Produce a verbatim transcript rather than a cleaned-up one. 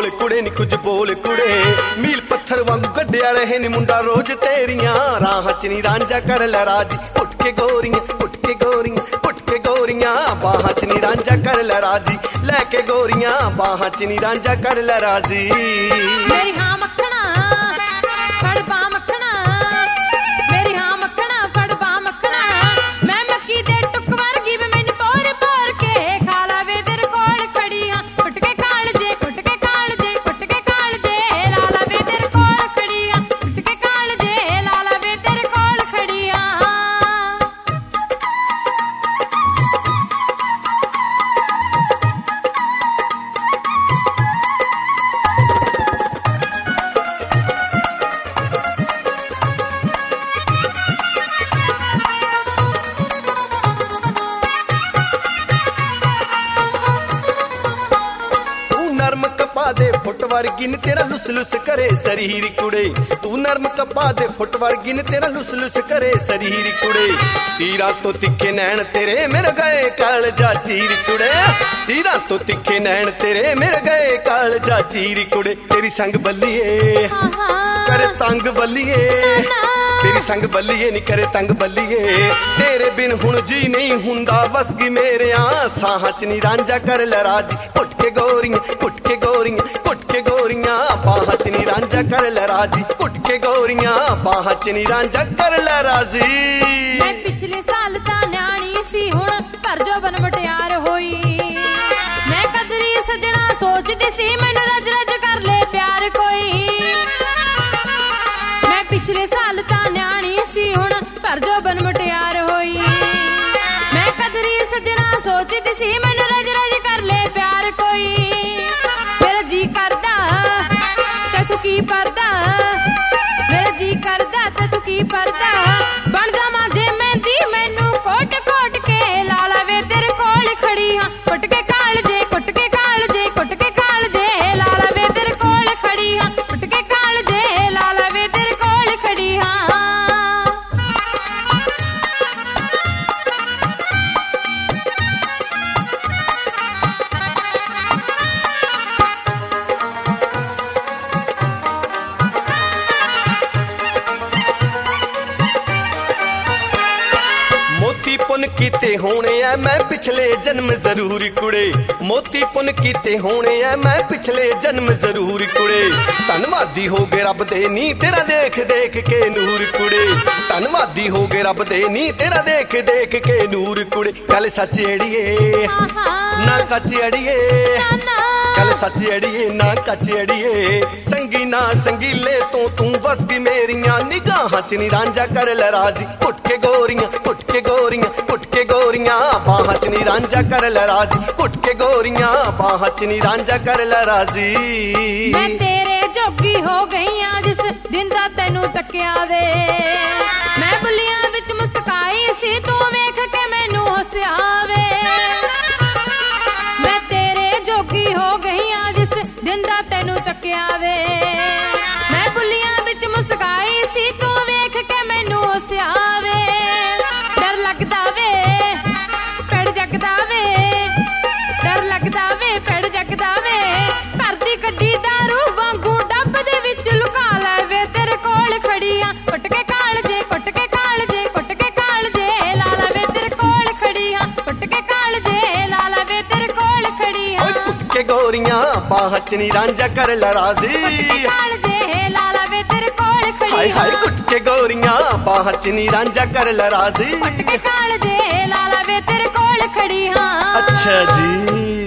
बोल कुड़े नी कुछ बोल कुड़े मील पत्थर वांगू गड्डिया रहे नी मुंडा रोज तेरियां राह च नी रांझा कर लै राजी उठ के गोरियां उठ के गोरियां उठ के गोरियां बाह च नी रांझा कर लै राजी लैके गोरियां बाह च नी रांझा कर लै राजी मेरी हाँ मक्खना फड़ पा मक्खना मेरी हाँ मक्खना फड़ पा मक्खना मैं मक्की दे टुक वर्गी वे मैनू पोर पोर के खा लावे तेरे कोल खड़ी हाँ उठ के काल जे उठ के काल जे उठ के काल जे ला लावे तेरे कोल खड़ी हाँ उठ के काल जे ला लावे तेरे कोल खड़ी हाँ नरम कपा दे फुट वर्गी न तेरा लुस लुस करे शरीर कुड़े तू नरम कपा दे फुट वर्गी न तेरा लुस लुस करे शरीर कुड़े तीरा तो तिखे नैन तेरे मेरे गए काल जा चीर कुड़े तीरा तो तिखे नैन तेरे मेरे गए काल जा चीर कुड़े तेरी संग बल्लिए करे तंग बल्लिए तेरी संग बल्लिए नी करे तंग बल्लिए तेरे बिन हुण जी नहीं हुंदा बस गी मेरे आ साह च नी रांझा कर लै राजी उठ के गोरियां उठ के गोरियां उठ के गोरियां बाह च नी रांझा कर लै राजी उठ के गोरियां बाह च नी रांझा कर लै राजी मैं पिछले साल ता न्याणी सी हुण पर जो बन मुटियार होई मैं कदरी सजना सोचदी सी मैनू रज रज कर ले प्यार कोई मैं पिछले साल ता न्याणी सी हुण पर जो बन मुटियार होई मैं कदरी सजना सोचदी सी मैनू रज रज कर ले प्यार कोई मेरा जी करदा ते तू की परदा मेरा जी करदा ते तू की परदा बन जावां जे मेहंदी मैनू कोट कोट के ला लावे तेरे कोल खड़ी हाँ कुट के काल जे कुट के काल जे कुट के काल जे ला लावे तेरे कोल खड़ी हाँ कुट के काल जे ला लावे तेरे कोल खड़ी हाँ मोती पुन कीते होने ऐ मैं पिछले जन्म जरूर कुड़े मोती पुन कीते होने ऐ मैं पिछले जन्म जरूर कुड़े धनवादी हो गए रब दे नी तेरा देख देख के नूर कुड़े धनवादी हो गए रब दे नी तेरा देख देख के नूर कुड़े गल सच अड़िए ना कच अड़िए गल सच अड़िए ना कच अड़िए संगी ना संगीले तो तू बस गी मेरियां निगाहां च नी रांझा कर लै राजी उठ के गोरियां उठ के गोरियां उठ के गोरियां बाह च नी रांझा कर लै राजी उठ के गोरियां बाह च नी रांझा कर लै राजी मैं तेरे जोगी हो गई आ जिस दिन दा तैनू तक्या वे मैं बुलियां विच मुस्काई सी तू वेख के मैनू हस्या वे मैं तेरे जोगी हो गई आ जिस दिन दा तैनू तक्या वे मैं बुलियां विच मुस्काई सी तू वेख के मैनू हस्या वे डर लगदा वे पेड़ जगदा वे डर लगदा वे पेड़ जगदा वे घर दी कड्डी दारू वांगू डब दे विच लुका लै वे तेरे कोल खड़ी हाँ कुट के काल जे कुट के काल जे कुट के काल जे ला ला वे तेरे कोल खड़ी हाँ कुट के काल जे ला ला वे तेरे कोल खड़ी हाँ कुट के गोरियां बाह च नी रांझा कर लै राजी काल जे ला ला वे तेरे कोल खड़ी हाय हाय कुट के गोरियां बाह च नी रांझा कर लै राजी कुट के काल जे ला ला वे तेरे कोल खड़ी हाँ अच्छा जी।